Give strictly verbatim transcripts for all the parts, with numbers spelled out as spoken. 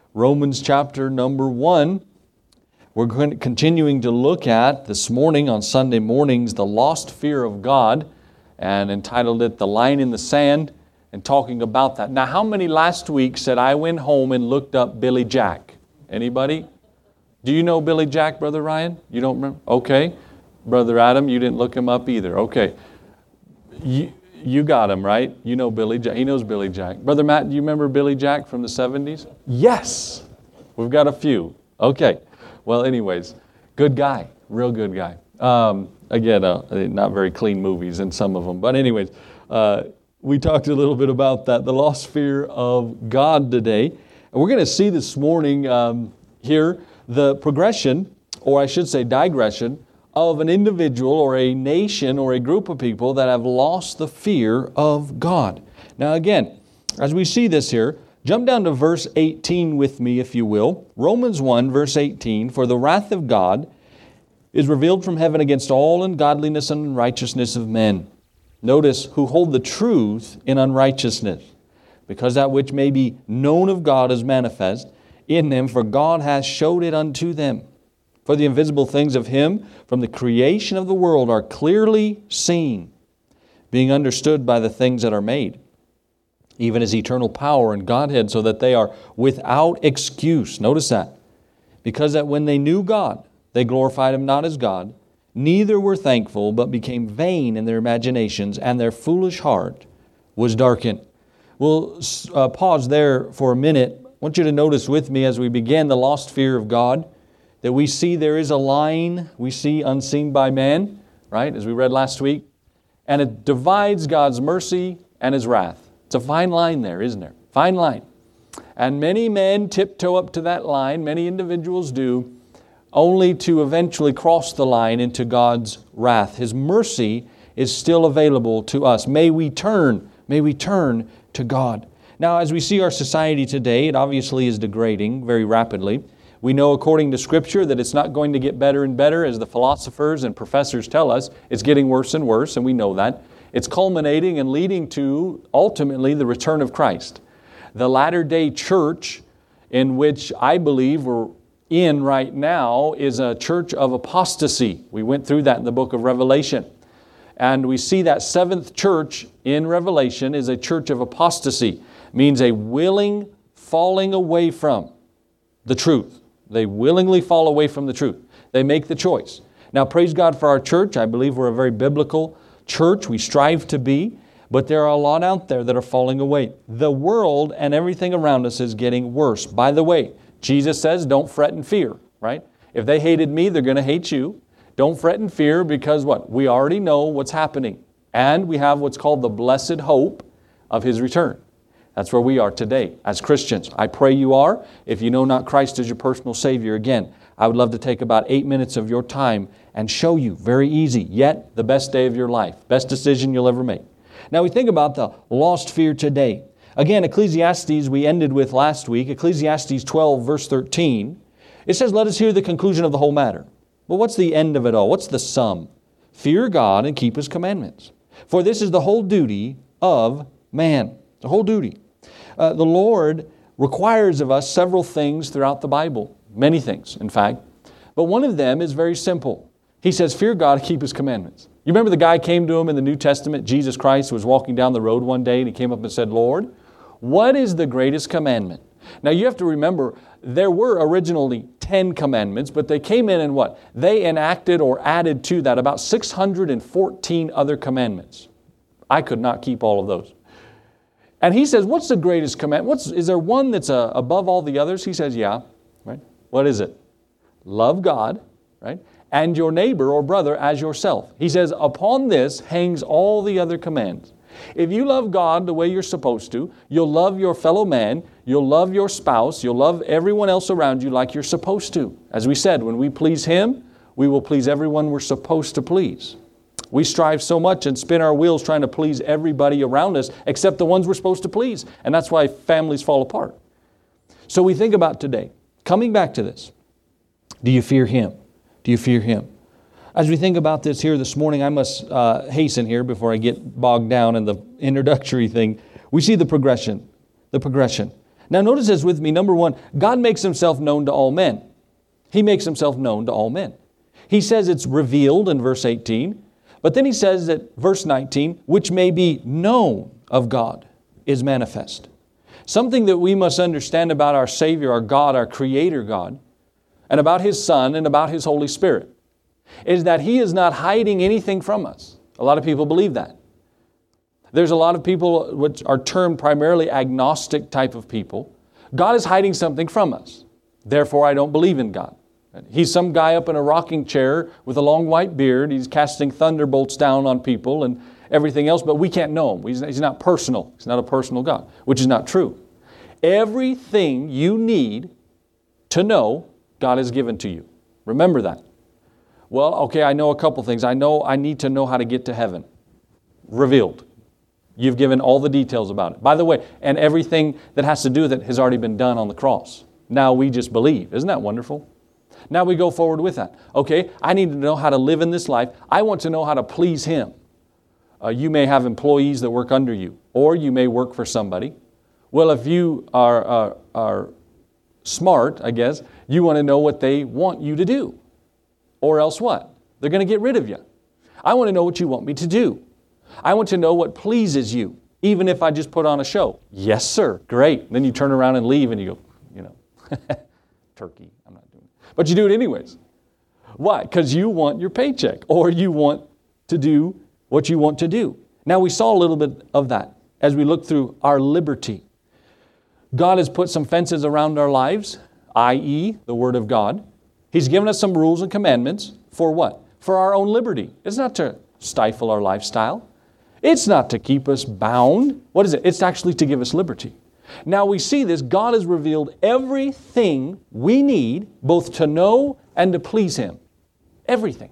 Romans chapter number one. We're going to, continuing to look at this morning on Sunday mornings the lost fear of God, and entitled it The Line in the Sand, and talking about that. Now, how many last week said, I went home and looked up Billy Jack? Anybody? Do you know Billy Jack, Brother Ryan? You don't remember? Okay. Brother Adam, you didn't look him up either. Okay. You, you got him, right? You know Billy Jack. He knows Billy Jack. Brother Matt, do you remember Billy Jack from the seventies? Yes. We've got a few. Okay. Well, anyways, good guy. Real good guy. Um, again, uh, not very clean movies in some of them. But anyways, uh, we talked a little bit about that, the lost fear of God today. And we're going to see this morning um, here the progression, or I should say digression, of an individual or a nation or a group of people that have lost the fear of God. Now again, as we see this here, jump down to verse eighteen with me, if you will. Romans one, verse eighteen, for the wrath of God is revealed from heaven against all ungodliness and unrighteousness of men. Notice, who hold the truth in unrighteousness, because that which may be known of God is manifest in them, for God hath showed it unto them. For the invisible things of Him from the creation of the world are clearly seen, being understood by the things that are made, even His eternal power and Godhead, so that they are without excuse. Notice that. Because that when they knew God, they glorified Him not as God, neither were thankful, but became vain in their imaginations, and their foolish heart was darkened. We'll uh, pause there for a minute. I want you to notice with me as we begin the lost fear of God, that we see there is a line we see unseen by man, right, as we read last week, and it divides God's mercy and His wrath. It's a fine line there, isn't there? Fine line. And many men tiptoe up to that line, many individuals do, only to eventually cross the line into God's wrath. His mercy is still available to us. May we turn, may we turn to God. Now, as we see our society today, it obviously is degrading very rapidly. We know according to Scripture that it's not going to get better and better, as the philosophers and professors tell us. It's getting worse and worse, and we know that. It's culminating and leading to, ultimately, the return of Christ. The latter-day church, in which I believe we're in right now, is a church of apostasy. We went through that in the book of Revelation. And we see that seventh church in Revelation is a church of apostasy. Means a willing falling away from the truth. They willingly fall away from the truth. They make the choice. Now, praise God for our church. I believe we're a very biblical church. We strive to be. But there are a lot out there that are falling away. The world and everything around us is getting worse. By the way, Jesus says, don't fret and fear, right? If they hated me, they're going to hate you. Don't fret and fear, because what? We already know what's happening. And we have what's called the blessed hope of His return. That's where we are today as Christians. I pray you are. If you know not Christ as your personal Savior, again, I would love to take about eight minutes of your time and show you, very easy, yet the best day of your life, best decision you'll ever make. Now we think about the lost fear today. Again, Ecclesiastes we ended with last week, Ecclesiastes twelve, verse thirteen. It says, let us hear the conclusion of the whole matter. Well, what's the end of it all? What's the sum? Fear God and keep His commandments. For this is the whole duty of man. The whole duty. Uh, the Lord requires of us several things throughout the Bible. Many things, in fact. But one of them is very simple. He says, fear God and keep His commandments. You remember the guy came to Him in the New Testament, Jesus Christ, was walking down the road one day and He came up and said, Lord, what is the greatest commandment? Now you have to remember, there were originally ten commandments, but they came in and what? They enacted or added to that about six hundred fourteen other commandments. I could not keep all of those. And He says, what's the greatest commandment? What's, is there one that's uh, above all the others? He says, yeah. Right? What is it? Love God, right? And your neighbor or brother as yourself. He says, upon this hangs all the other commands. If you love God the way you're supposed to, you'll love your fellow man, you'll love your spouse, you'll love everyone else around you like you're supposed to. As we said, when we please Him, we will please everyone we're supposed to please. We strive so much and spin our wheels trying to please everybody around us except the ones we're supposed to please. And that's why families fall apart. So we think about today, coming back to this, do you fear Him? Do you fear Him? As we think about this here this morning, I must uh, hasten here before I get bogged down in the introductory thing. We see the progression, the progression. Now notice this with me. Number one, God makes Himself known to all men. He makes Himself known to all men. He says it's revealed in verse eighteen, but then He says that verse nineteen, which may be known of God, is manifest. Something that we must understand about our Savior, our God, our Creator God, and about His Son and about His Holy Spirit, is that He is not hiding anything from us. A lot of people believe that. There's a lot of people which are termed primarily agnostic type of people. God is hiding something from us. Therefore, I don't believe in God. He's some guy up in a rocking chair with a long white beard. He's casting thunderbolts down on people and everything else, but we can't know Him. He's, he's not personal. He's not a personal God, which is not true. Everything you need to know, God has given to you. Remember that. Well, okay, I know a couple things. I know I need to know how to get to heaven. Revealed. You've given all the details about it. By the way, and everything that has to do with it has already been done on the cross. Now we just believe. Isn't that wonderful? Now we go forward with that. Okay, I need to know how to live in this life. I want to know how to please Him. Uh, you may have employees that work under you, or you may work for somebody. Well, if you are, are, are smart, I guess, you want to know what they want you to do. Or else what? They're going to get rid of you. I want to know what you want me to do. I want to know what pleases you, even if I just put on a show. Yes, sir. Great. Then you turn around and leave and you go, you know, turkey. I'm not doing it. But you do it anyways. Why? Because you want your paycheck, or you want to do what you want to do. Now we saw a little bit of that as we look through our liberty. God has put some fences around our lives, that is the Word of God. He's given us some rules and commandments for what? For our own liberty. It's not to stifle our lifestyle. It's not to keep us bound. What is it? It's actually to give us liberty. Now we see this. God has revealed everything we need both to know and to please Him. Everything.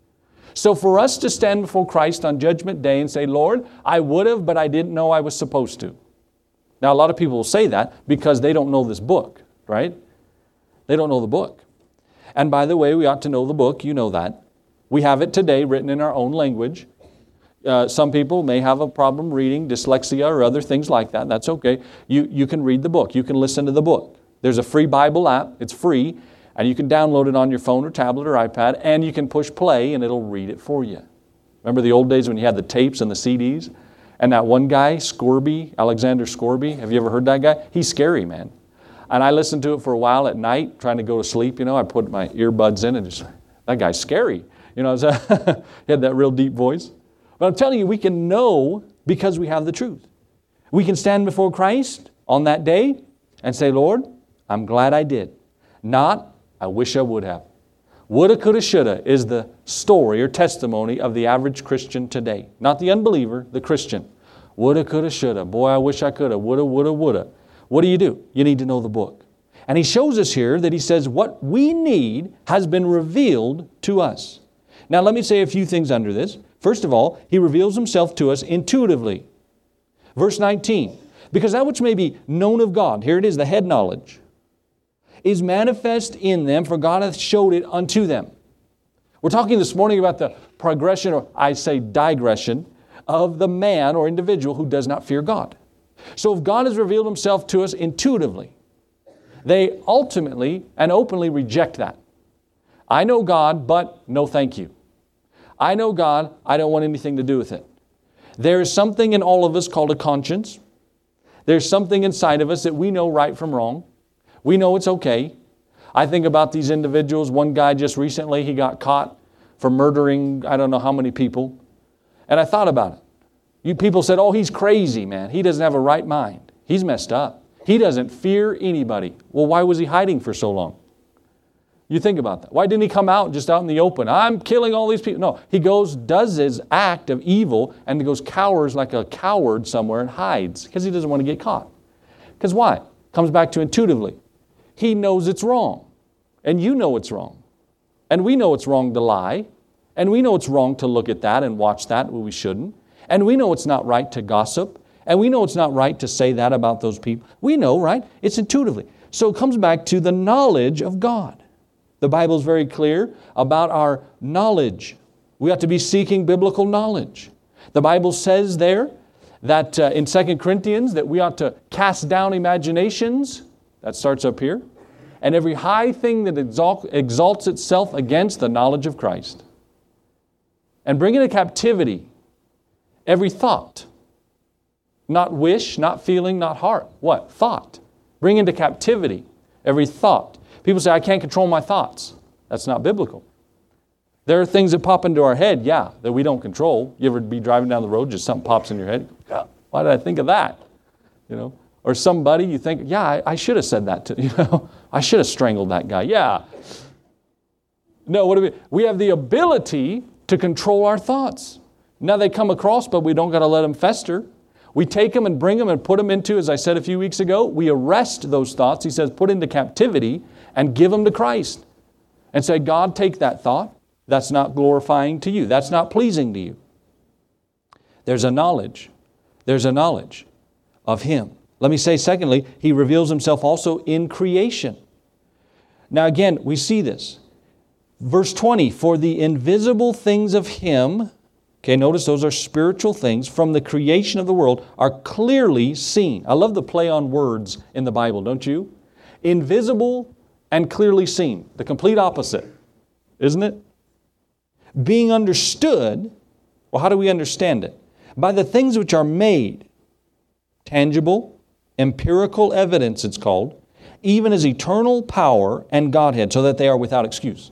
So for us to stand before Christ on Judgment Day and say, Lord, I would have, but I didn't know I was supposed to. Now a lot of people will say that because they don't know this book, right? They don't know the book. And by the way, we ought to know the book. You know that. We have it today written in our own language. Uh, some people may have a problem reading, dyslexia or other things like that. That's okay. You, you can read the book. You can listen to the book. There's a free Bible app. It's free. And you can download it on your phone or tablet or iPad. And you can push play and it'll read it for you. Remember the old days when you had the tapes and the C Ds? And that one guy, Scorby, Alexander Scorby, have you ever heard that guy? He's scary, man. And I listened to it for a while at night, trying to go to sleep. You know, I put my earbuds in and just, that guy's scary. You know, he had that real deep voice. But I'm telling you, we can know because we have the truth. We can stand before Christ on that day and say, Lord, I'm glad I did. Not, I wish I would have. Woulda, coulda, shoulda is the story or testimony of the average Christian today. Not the unbeliever, the Christian. Woulda, coulda, shoulda. Boy, I wish I coulda. Woulda, woulda, woulda. What do you do? You need to know the book. And He shows us here that He says what we need has been revealed to us. Now let me say a few things under this. First of all, He reveals Himself to us intuitively. Verse nineteen, because that which may be known of God, here it is, the head knowledge, is manifest in them, for God hath showed it unto them. We're talking this morning about the progression, or I say digression, of the man or individual who does not fear God. So if God has revealed Himself to us intuitively, they ultimately and openly reject that. I know God, but no thank you. I know God, I don't want anything to do with it. There is something in all of us called a conscience. There's something inside of us that we know right from wrong. We know it's okay. I think about these individuals. One guy just recently, he got caught for murdering I don't know how many people. And I thought about it. You people said, oh, he's crazy, man. He doesn't have a right mind. He's messed up. He doesn't fear anybody. Well, why was he hiding for so long? You think about that. Why didn't he come out just out in the open? I'm killing all these people. No, he goes, does his act of evil, and he goes cowers like a coward somewhere and hides because he doesn't want to get caught. Because why? Comes back to intuitively. He knows it's wrong. And you know it's wrong. And we know it's wrong to lie. And we know it's wrong to look at that and watch that when we shouldn't. And we know it's not right to gossip. And we know it's not right to say that about those people. We know, right? It's intuitively. So it comes back to the knowledge of God. The Bible is very clear about our knowledge. We have to be seeking biblical knowledge. The Bible says there that uh, in Second Corinthians that we ought to cast down imaginations. That starts up here. And every high thing that exalt, exalts itself against the knowledge of Christ. And bring into captivity every thought. Not wish, not feeling, not heart. What? Thought. Bring into captivity every thought. People say, I can't control my thoughts. That's not biblical. There are things that pop into our head, yeah, that we don't control. You ever be driving down the road, just something pops in your head? Why did I think of that? You know, or somebody you think, yeah, I, I should have said that to, you know, I should have strangled that guy. Yeah. No, what do we? We have the ability to control our thoughts. Now they come across, but we don't got to let them fester. We take them and bring them and put them into, as I said a few weeks ago, we arrest those thoughts. He says, put into captivity and give them to Christ. And say, God, take that thought. That's not glorifying to you. That's not pleasing to you. There's a knowledge. There's a knowledge of Him. Let me say, secondly, He reveals Himself also in creation. Now again, we see this. Verse twenty, for the invisible things of Him, okay, notice those are spiritual things, from the creation of the world are clearly seen. I love the play on words in the Bible, don't you? Invisible and clearly seen. The complete opposite, isn't it? Being understood, well, how do we understand it? By the things which are made, tangible, empirical evidence it's called, even as eternal power and Godhead, so that they are without excuse.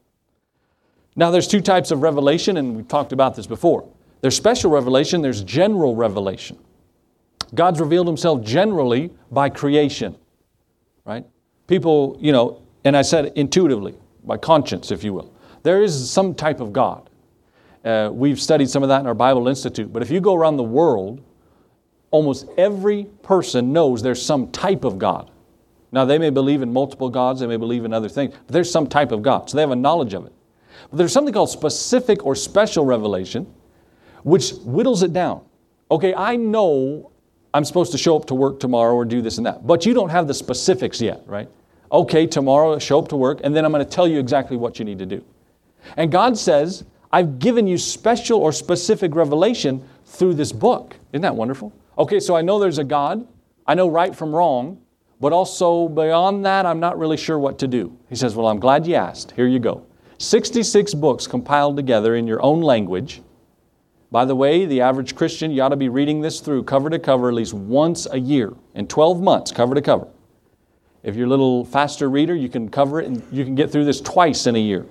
Now there's two types of revelation, and we've talked about this before. There's special revelation, there's general revelation. God's revealed Himself generally by creation, right? People, you know, and I said intuitively, by conscience, if you will. There is some type of God. Uh, we've studied some of that in our Bible Institute. But if you go around the world, almost every person knows there's some type of God. Now, they may believe in multiple gods, they may believe in other things, but there's some type of God. So they have a knowledge of it. But there's something called specific or special revelation, which whittles it down. Okay, I know I'm supposed to show up to work tomorrow or do this and that, but you don't have the specifics yet, right? Okay, tomorrow show up to work, and then I'm going to tell you exactly what you need to do. And God says, I've given you special or specific revelation through this book. Isn't that wonderful? Okay, so I know there's a God. I know right from wrong. But also beyond that, I'm not really sure what to do. He says, well, I'm glad you asked. Here you go. sixty-six books compiled together in your own language. By the way, the average Christian, you ought to be reading this through cover to cover at least once a year. In twelve months, cover to cover. If you're a little faster reader, you can cover it and you can get through this twice in a year.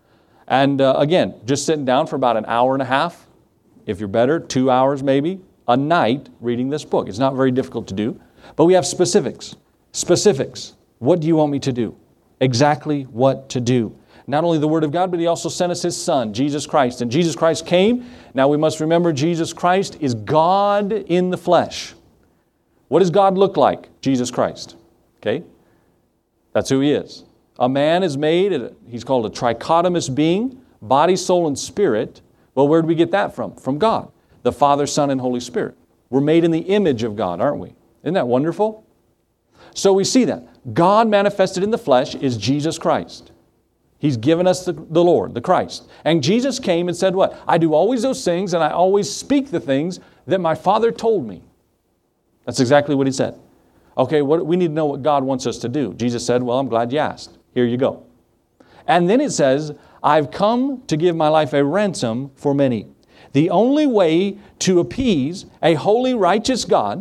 And uh, again, just sitting down for about an hour and a half, if you're better, two hours maybe, a night reading this book. It's not very difficult to do. But we have specifics. Specifics. What do you want me to do? Exactly what to do. Not only the Word of God, but He also sent us His Son, Jesus Christ. And Jesus Christ came. Now we must remember Jesus Christ is God in the flesh. What does God look like? Jesus Christ. Okay? That's who He is. A man is made, he's called a trichotomous being, body, soul, and spirit. Well, where do we get that from? From God, the Father, Son, and Holy Spirit. We're made in the image of God, aren't we? Isn't that wonderful? So we see that. God manifested in the flesh is Jesus Christ. He's given us the, the Lord, the Christ. And Jesus came and said what? I do always those things and I always speak the things that my Father told me. That's exactly what He said. Okay, what, we need to know what God wants us to do. Jesus said, well, I'm glad you asked. Here you go. And then it says, I've come to give my life a ransom for many. The only way to appease a holy, righteous God,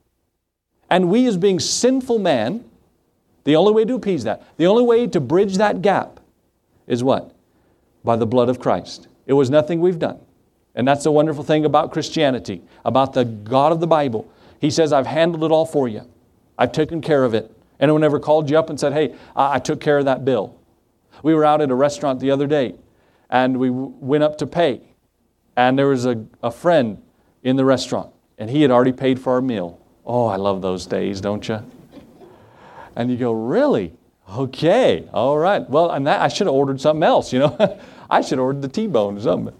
and we as being sinful man, the only way to appease that, the only way to bridge that gap is what? By the blood of Christ. It was nothing we've done. And that's the wonderful thing about Christianity, about the God of the Bible. He says, I've handled it all for you. I've taken care of it. Anyone ever called you up and said, hey, I took care of that bill? We were out at a restaurant the other day, and we went up to pay. And there was a, a friend in the restaurant, and he had already paid for our meal. Oh, I love those days, don't you? And you go, really? Okay, all right. Well, and that, I should have ordered something else, you know. I should have ordered the T-bone or something.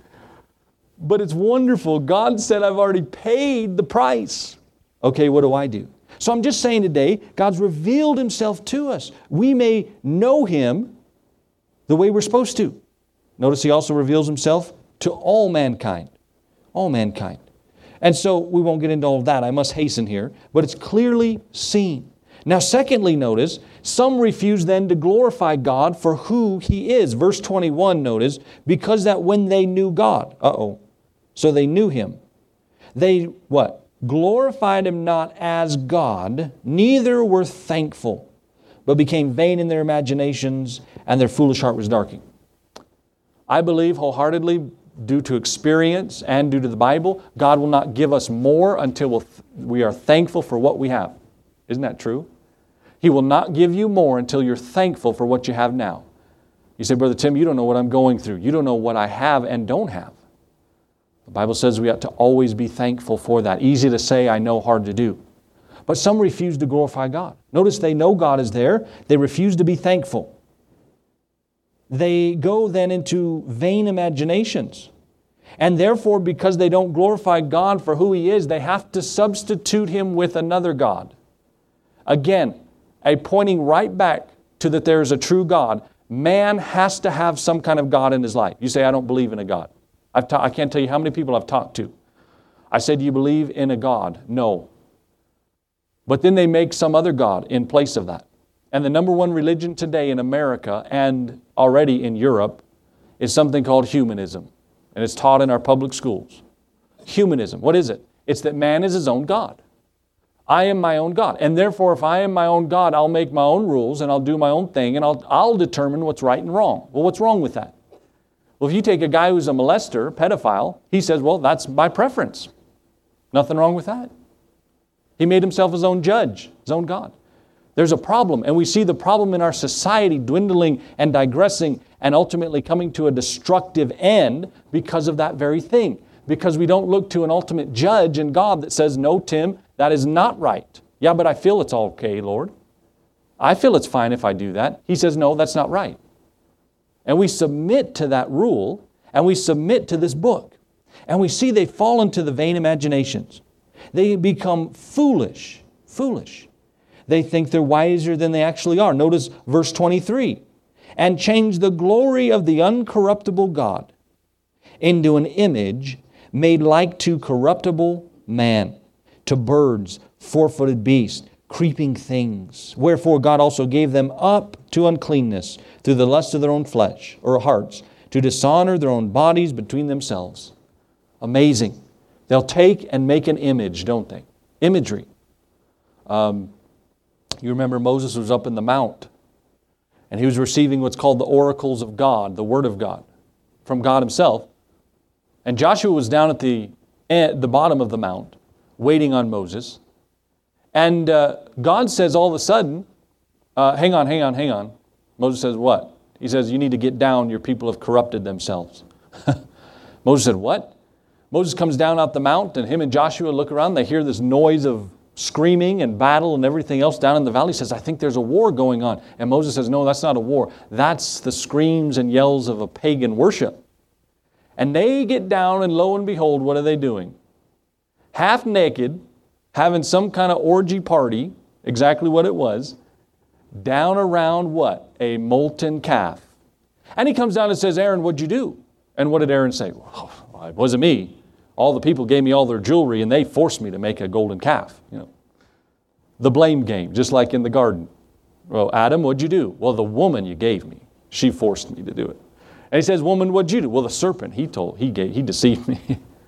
But it's wonderful. God said, I've already paid the price. Okay, what do I do? So I'm just saying today, God's revealed Himself to us. We may know Him the way we're supposed to. Notice He also reveals Himself to all mankind. All mankind. And so we won't get into all of that. I must hasten here. But it's clearly seen. Now, secondly, notice, some refuse then to glorify God for who He is. Verse twenty-one, notice, because that when they knew God, uh-oh, so they knew Him. They, what? Glorified Him not as God, neither were thankful, but became vain in their imaginations, and their foolish heart was darkened. I believe wholeheartedly, due to experience and due to the Bible, God will not give us more until we'll th- we are thankful for what we have. Isn't that true? He will not give you more until you're thankful for what you have now. You say, Brother Tim, you don't know what I'm going through. You don't know what I have and don't have. The Bible says we ought to always be thankful for that. Easy to say, I know, hard to do. But some refuse to glorify God. Notice they know God is there. They refuse to be thankful. They go then into vain imaginations. And therefore, because they don't glorify God for who He is, they have to substitute Him with another God. Again, a pointing right back to that there is a true God. Man has to have some kind of God in his life. You say, I don't believe in a God. I've ta- I can't tell you how many people I've talked to. I said, do you believe in a God? No. But then they make some other God in place of that. And the number one religion today in America and already in Europe is something called humanism. And it's taught in our public schools. Humanism, what is it? It's that man is his own God. I am my own God. And therefore, if I am my own God, I'll make my own rules and I'll do my own thing and I'll, I'll determine what's right and wrong. Well, what's wrong with that? Well, if you take a guy who's a molester, pedophile, he says, well, that's my preference. Nothing wrong with that. He made himself his own judge, his own God. There's a problem, and we see the problem in our society dwindling and digressing and ultimately coming to a destructive end because of that very thing. Because we don't look to an ultimate judge in God that says, no, Tim, that is not right. Yeah, but I feel it's okay, Lord. I feel it's fine if I do that. He says, no, that's not right. And we submit to that rule, and we submit to this book. And we see they fall into the vain imaginations. They become foolish, foolish. They think they're wiser than they actually are. Notice verse twenty-three. And change the glory of the uncorruptible God into an image made like to corruptible man, to birds, four-footed beasts, creeping things. Wherefore God also gave them up to uncleanness through the lust of their own flesh, or hearts, to dishonor their own bodies between themselves. Amazing. They'll take and make an image, don't they? Imagery. Um, you remember Moses was up in the mount, and he was receiving what's called the oracles of God, the Word of God, from God Himself. And Joshua was down at the, at the bottom of the mount, waiting on Moses. And uh, God says all of a sudden, uh, hang on, hang on, hang on. Moses says, what? He says, you need to get down, your people have corrupted themselves. Moses said, what? Moses comes down out the mount, and him and Joshua look around. They hear this noise of screaming and battle and everything else down in the valley. He says, I think there's a war going on. And Moses says, no, that's not a war. That's the screams and yells of a pagan worship. And they get down, and lo and behold, what are they doing? Half naked, having some kind of orgy party, exactly what it was, down around what? A molten calf. And he comes down and says, Aaron, what'd you do? And what did Aaron say? Well, it wasn't me. All the people gave me all their jewelry, and they forced me to make a golden calf. You know, the blame game, just like in the garden. Well, Adam, what'd you do? Well, the woman you gave me, she forced me to do it. And he says, woman, what'd you do? Well, the serpent, he told, he gave, he deceived me.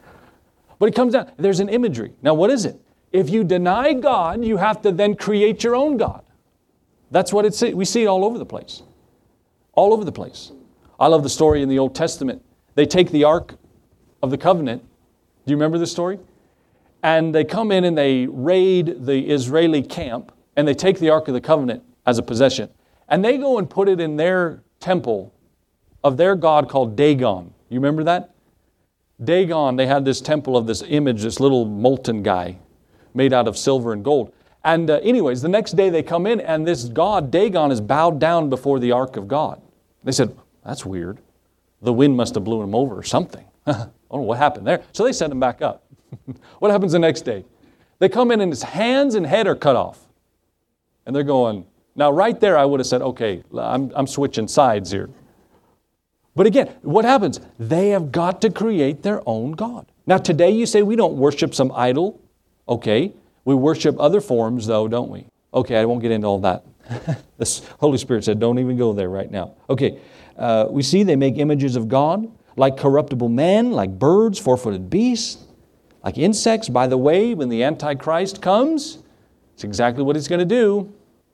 But it comes down, there's an imagery. Now, what is it? If you deny God, you have to then create your own God. That's what it's, we see it all over the place. All over the place. I love the story in the Old Testament. They take the Ark of the Covenant. Do you remember this story? And they come in and they raid the Israeli camp, and they take the Ark of the Covenant as a possession. And they go and put it in their temple of their god called Dagon. You remember that? Dagon, they had this temple of this image, this little molten guy made out of silver and gold. And uh, anyways, the next day they come in, and this god, Dagon, is bowed down before the Ark of God. They said, that's weird. The wind must have blew him over or something. I don't know what happened there. So they sent him back up. What happens the next day? They come in and his hands and head are cut off. And they're going, now right there I would have said, okay, I'm, I'm switching sides here. But again, what happens? They have got to create their own God. Now today you say we don't worship some idol. Okay. We worship other forms though, don't we? Okay, I won't get into all that. The Holy Spirit said, don't even go there right now. Okay, uh, we see they make images of God, like corruptible men, like birds, four-footed beasts, like insects. By the way, when the Antichrist comes, it's exactly what he's going to do.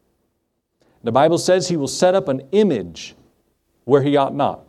The Bible says he will set up an image where he ought not.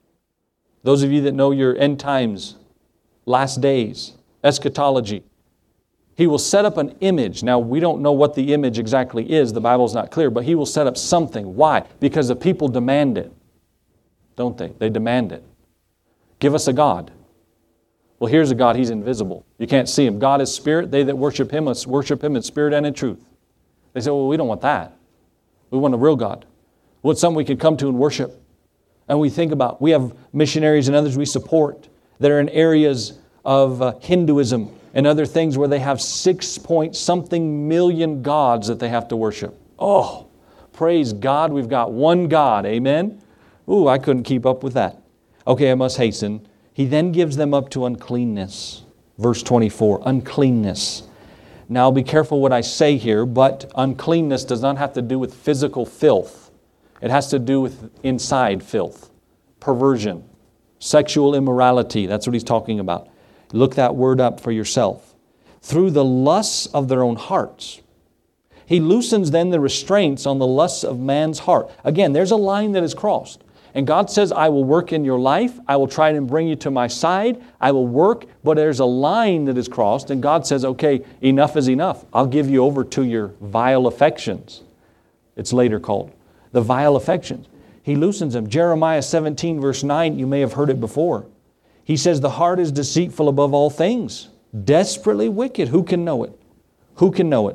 Those of you that know your end times, last days, eschatology, he will set up an image. Now, we don't know what the image exactly is. The Bible's not clear, but he will set up something. Why? Because the people demand it. Don't they? They demand it. Give us a God. Well, here's a God. He's invisible. You can't see Him. God is spirit. They that worship Him must worship Him in spirit and in truth. They say, well, we don't want that. We want a real God. We want something we can come to and worship. And we think about, we have missionaries and others we support that are in areas of uh, Hinduism and other things where they have six point something million gods that they have to worship. Oh, praise God, we've got one God. Amen? Ooh, I couldn't keep up with that. Okay, I must hasten. He then gives them up to uncleanness. Verse twenty-four, uncleanness. Now be careful what I say here, but uncleanness does not have to do with physical filth. It has to do with inside filth, perversion, sexual immorality. That's what he's talking about. Look that word up for yourself. Through the lusts of their own hearts. He loosens then the restraints on the lusts of man's heart. Again, there's a line that is crossed. And God says, I will work in your life. I will try and bring you to my side. I will work, but there's a line that is crossed. And God says, okay, enough is enough. I'll give you over to your vile affections. It's later called the vile affections. He loosens them. Jeremiah seventeen verse nine, you may have heard it before. He says, the heart is deceitful above all things, desperately wicked. Who can know it? Who can know it?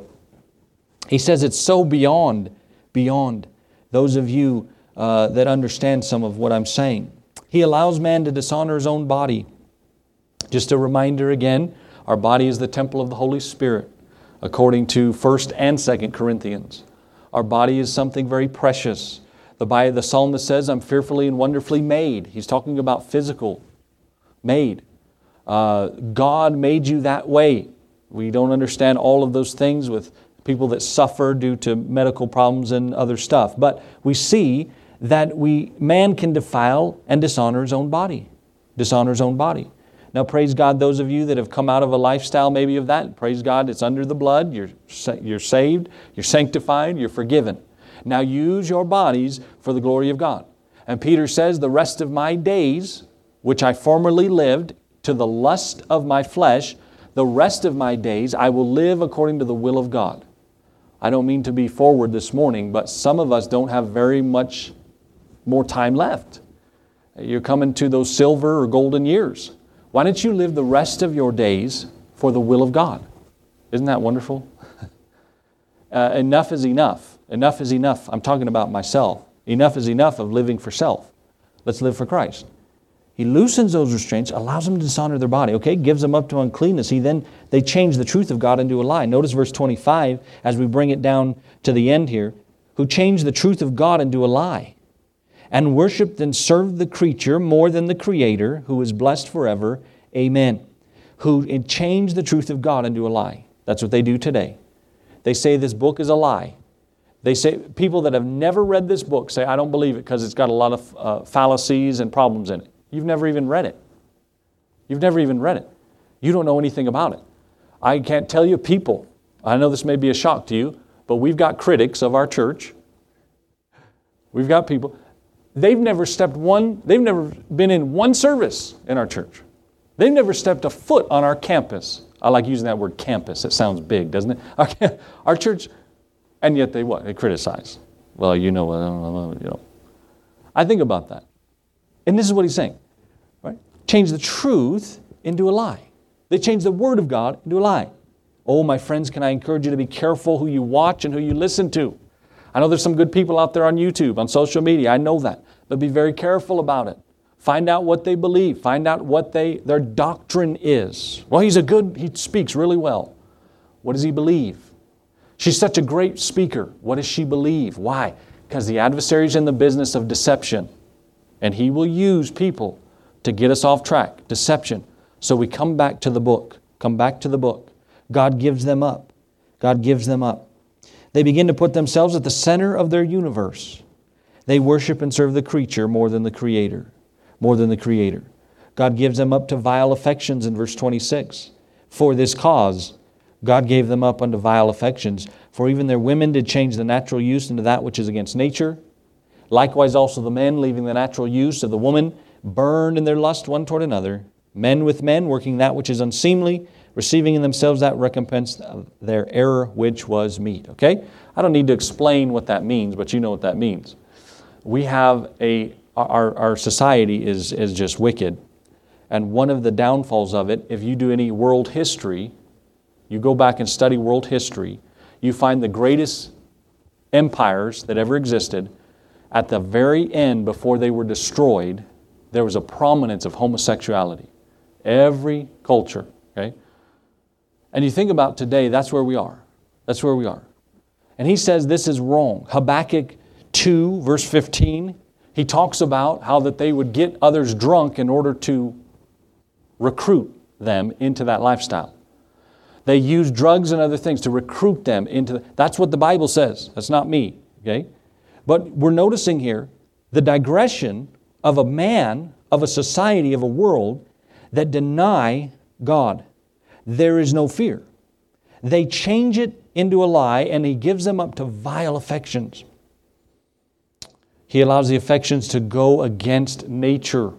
He says it's so beyond, beyond those of you uh, that understand some of what I'm saying. He allows man to dishonor his own body. Just a reminder again, our body is the temple of the Holy Spirit, according to First and Second Corinthians. Our body is something very precious. The, Bible, the psalmist says, I'm fearfully and wonderfully made. He's talking about physical. Made. Uh, God made you that way. We don't understand all of those things with people that suffer due to medical problems and other stuff. But we see that we man can defile and dishonor his own body. Dishonor his own body. Now praise God, those of you that have come out of a lifestyle maybe of that, praise God, it's under the blood. You're, you're saved, you're sanctified, you're forgiven. Now use your bodies for the glory of God. And Peter says, the rest of my days, which I formerly lived to the lust of my flesh, the rest of my days I will live according to the will of God. I don't mean to be forward this morning, but some of us don't have very much more time left. You're coming to those silver or golden years. Why don't you live the rest of your days for the will of God? Isn't that wonderful? uh, enough is enough. Enough is enough. I'm talking about myself. Enough is enough of living for self. Let's live for Christ. He loosens those restraints, allows them to dishonor their body, okay? Gives them up to uncleanness. He then, they change the truth of God into a lie. Notice verse twenty-five, as we bring it down to the end here, who changed the truth of God into a lie, and worshiped and served the creature more than the Creator, who is blessed forever. Amen. Who changed the truth of God into a lie. That's what they do today. They say this book is a lie. They say, people that have never read this book say, I don't believe it because it's got a lot of uh, fallacies and problems in it. You've never even read it. You've never even read it. You don't know anything about it. I can't tell you people. I know this may be a shock to you, but we've got critics of our church. We've got people. They've never stepped one, they've never been in one service in our church. They've never stepped a foot on our campus. I like using that word campus. It sounds big, doesn't it? Our, our church, and yet they what? They criticize. Well, you know, uh, you know. I think about that. And this is what he's saying. Right? Change the truth into a lie. They change the Word of God into a lie. Oh, my friends, can I encourage you to be careful who you watch and who you listen to? I know there's some good people out there on YouTube, on social media. I know that. But be very careful about it. Find out what they believe. Find out what they their doctrine is. Well, he's a good, he speaks really well. What does he believe? She's such a great speaker. What does she believe? Why? Because the adversary's in the business of deception. And he will use people to get us off track. Deception. So we come back to the book. Come back to the book. God gives them up. God gives them up. They begin to put themselves at the center of their universe. They worship and serve the creature more than the Creator. More than the Creator. God gives them up to vile affections in verse twenty-six. For this cause, God gave them up unto vile affections. For even their women did change the natural use into that which is against nature. Likewise also the men, leaving the natural use of the woman, burned in their lust one toward another. Men with men, working that which is unseemly, receiving in themselves that recompense of their error which was meet. Okay? I don't need to explain what that means, but you know what that means. We have a, our, our society is, is just wicked. And one of the downfalls of it, if you do any world history, you go back and study world history, you find the greatest empires that ever existed, at the very end, before they were destroyed, there was a prominence of homosexuality. Every culture, okay? And you think about today, that's where we are. That's where we are. And he says this is wrong. Habakkuk two, verse fifteen, he talks about how that they would get others drunk in order to recruit them into that lifestyle. They use drugs and other things to recruit them into the, that's what the Bible says. That's not me, okay? But we're noticing here the digression of a man, of a society, of a world that deny God. There is no fear. They change it into a lie, and he gives them up to vile affections. He allows the affections to go against nature.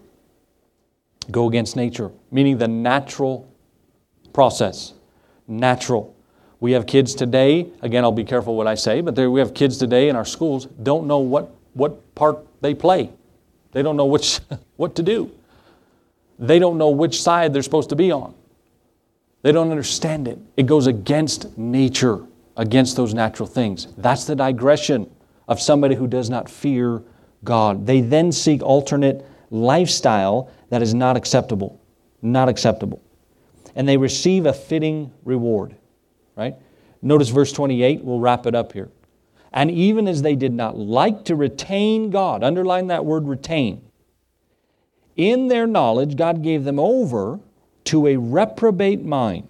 Go against nature, meaning the natural process. Natural. We have kids today, again, I'll be careful what I say, but there we have kids today in our schools don't know what, what part they play. They don't know which what to do. They don't know which side they're supposed to be on. They don't understand it. It goes against nature, against those natural things. That's the digression of somebody who does not fear God. They then seek alternate lifestyle that is not acceptable. Not acceptable. And they receive a fitting reward. Right? Notice verse twenty-eight. We'll wrap it up here. And even as they did not like to retain God, underline that word retain. In their knowledge, God gave them over to a reprobate mind,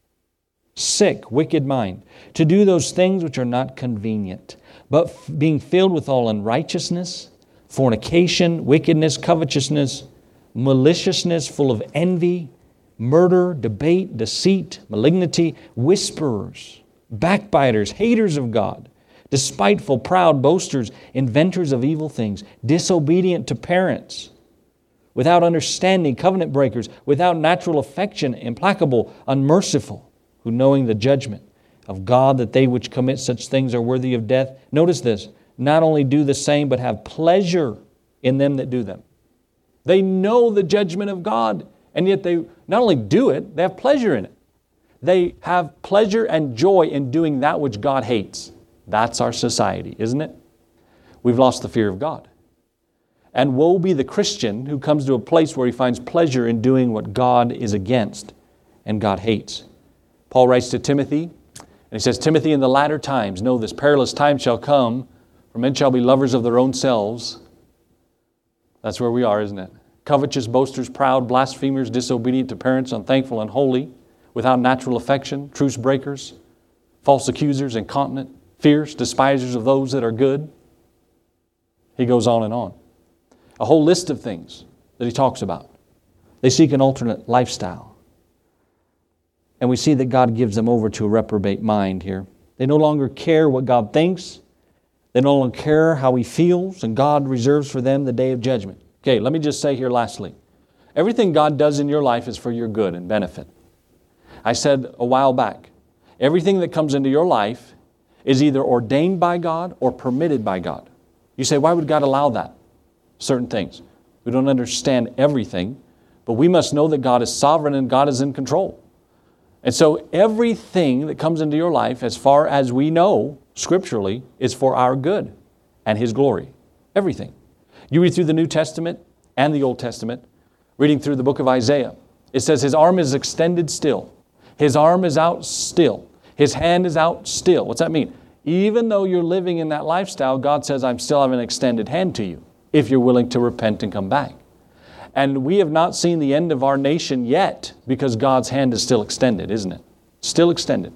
sick, wicked mind, to do those things which are not convenient, but f- being filled with all unrighteousness, fornication, wickedness, covetousness, maliciousness, full of envy, murder, debate, deceit, malignity, whisperers, backbiters, haters of God, despiteful, proud, boasters, inventors of evil things, disobedient to parents, without understanding, covenant breakers, without natural affection, implacable, unmerciful, who knowing the judgment of God that they which commit such things are worthy of death. Notice this, not only do the same, but have pleasure in them that do them. They know the judgment of God, and yet they not only do it, they have pleasure in it. They have pleasure and joy in doing that which God hates. That's our society, isn't it? We've lost the fear of God. And woe be the Christian who comes to a place where he finds pleasure in doing what God is against and God hates. Paul writes to Timothy, and he says, Timothy, in the latter times, know this perilous time shall come, for men shall be lovers of their own selves. That's where we are, isn't it? Covetous, boasters, proud, blasphemers, disobedient to parents, unthankful, unholy, without natural affection, truce breakers, false accusers, incontinent, fierce, despisers of those that are good. He goes on and on. A whole list of things that he talks about. They seek an alternate lifestyle. And we see that God gives them over to a reprobate mind here. They no longer care what God thinks. They no longer care how He feels, and God reserves for them the day of judgment. Okay, let me just say here lastly, everything God does in your life is for your good and benefit. I said a while back, everything that comes into your life is either ordained by God or permitted by God. You say, why would God allow that? Certain things. We don't understand everything, but we must know that God is sovereign and God is in control. And so everything that comes into your life, as far as we know scripturally, is for our good and His glory. Everything. You read through the New Testament and the Old Testament, reading through the book of Isaiah, it says His arm is extended still. His arm is out still. His hand is out still. What's that mean? Even though you're living in that lifestyle, God says, I'm still having an extended hand to you if you're willing to repent and come back. And we have not seen the end of our nation yet because God's hand is still extended, isn't it? Still extended.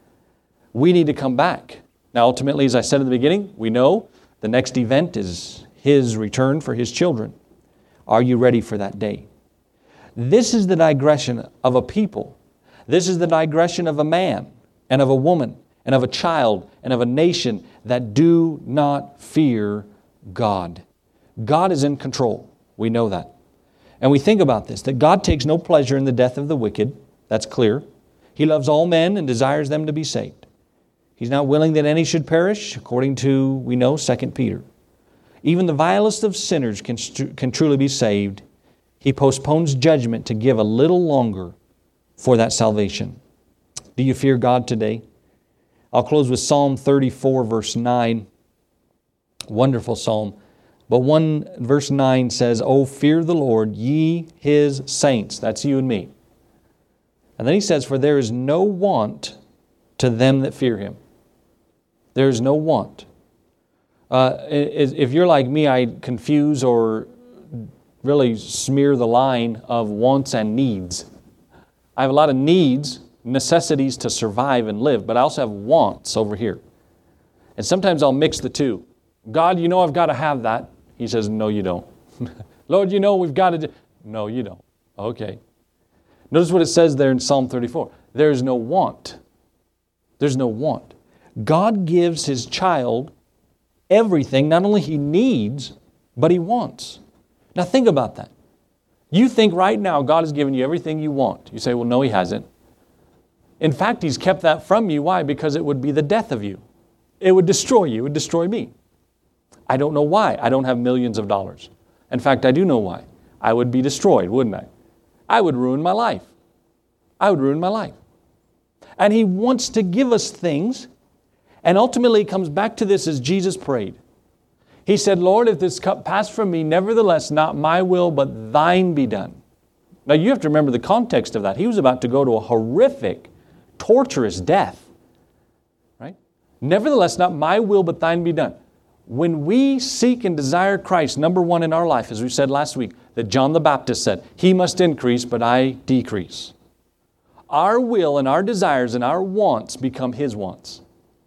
We need to come back. Now, ultimately, as I said in the beginning, we know the next event is His return for His children. Are you ready for that day? This is the digression of a people. This is the digression of a man and of a woman and of a child and of a nation that do not fear God. God is in control. We know that. And we think about this, that God takes no pleasure in the death of the wicked. That's clear. He loves all men and desires them to be saved. He's not willing that any should perish, according to, we know, Second Peter. Even the vilest of sinners can, can truly be saved. He postpones judgment to give a little longer for that salvation. Do you fear God today? I'll close with Psalm thirty-four, verse nine. Wonderful psalm. But one verse nine says, "O fear the Lord, ye His saints." That's you and me. And then he says, "For there is no want to them that fear Him." There is no want. Uh, if you're like me, I confuse or really smear the line of wants and needs. I have a lot of needs, necessities to survive and live, but I also have wants over here. And sometimes I'll mix the two. God, you know I've got to have that. He says, no, you don't. Lord, you know we've got to do... No, you don't. Okay. Notice what it says there in Psalm thirty-four. There is no want. There's no want. God gives His child everything, not only He needs, but He wants. Now think about that. You think right now God has given you everything you want. You say, well, no, He hasn't. In fact, He's kept that from you. Why? Because it would be the death of you. It would destroy you. It would destroy me. I don't know why. I don't have millions of dollars. In fact, I do know why. I would be destroyed, wouldn't I? I would ruin my life. I would ruin my life. And He wants to give us things. And ultimately it comes back to this as Jesus prayed. He said, Lord, if this cup pass from me, nevertheless, not my will, but Thine be done. Now you have to remember the context of that. He was about to go to a horrific, torturous death. Right? Nevertheless, not my will, but Thine be done. When we seek and desire Christ, number one in our life, as we said last week, that John the Baptist said, He must increase, but I decrease. Our will and our desires and our wants become His wants.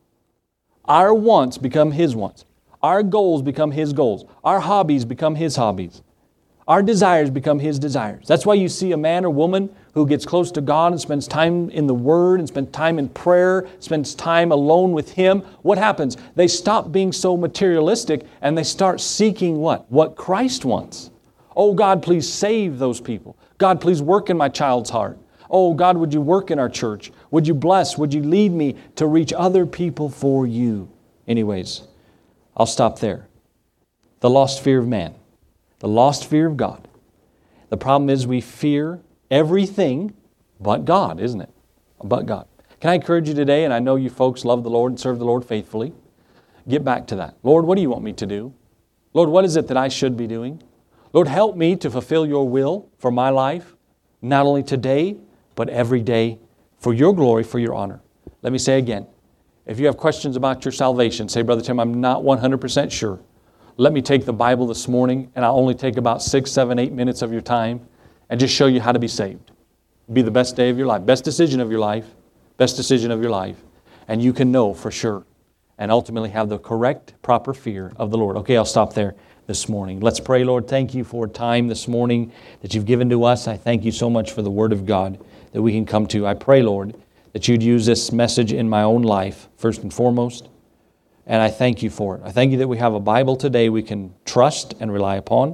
Our wants become His wants. Our goals become His goals. Our hobbies become His hobbies. Our desires become His desires. That's why you see a man or woman who gets close to God and spends time in the Word and spends time in prayer, spends time alone with Him. What happens? They stop being so materialistic and they start seeking what? What Christ wants. Oh God, please save those people. God, please work in my child's heart. Oh God, would You work in our church? Would You bless? Would You lead me to reach other people for You? Anyways, I'll stop there. The lost fear of man. The lost fear of God. The problem is we fear everything but God, isn't it? But God. Can I encourage you today, and I know you folks love the Lord and serve the Lord faithfully, get back to that. Lord, what do You want me to do? Lord, what is it that I should be doing? Lord, help me to fulfill Your will for my life, not only today, but every day, for Your glory, for Your honor. Let me say again, if you have questions about your salvation, say, Brother Tim, I'm not one hundred percent sure. Let me take the Bible this morning, and I'll only take about six, seven, eight minutes of your time and just show you how to be saved. Be the best day of your life, best decision of your life, best decision of your life, and you can know for sure and ultimately have the correct, proper fear of the Lord. Okay, I'll stop there this morning. Let's pray. Lord, thank You for time this morning that You've given to us. I thank You so much for the Word of God that we can come to. I pray, Lord, that You'd use this message in my own life, first and foremost. And I thank You for it. I thank You that we have a Bible today we can trust and rely upon.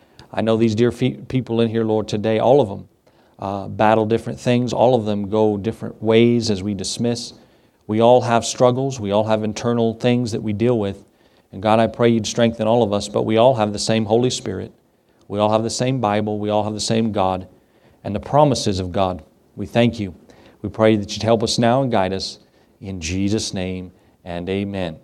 I know these dear fe- people in here, Lord, today, all of them uh, battle different things. All of them go different ways as we dismiss. We all have struggles. We all have internal things that we deal with. And God, I pray You'd strengthen all of us, but we all have the same Holy Spirit. We all have the same Bible. We all have the same God and the promises of God. We thank You. We pray that You'd help us now and guide us in Jesus' name, and amen.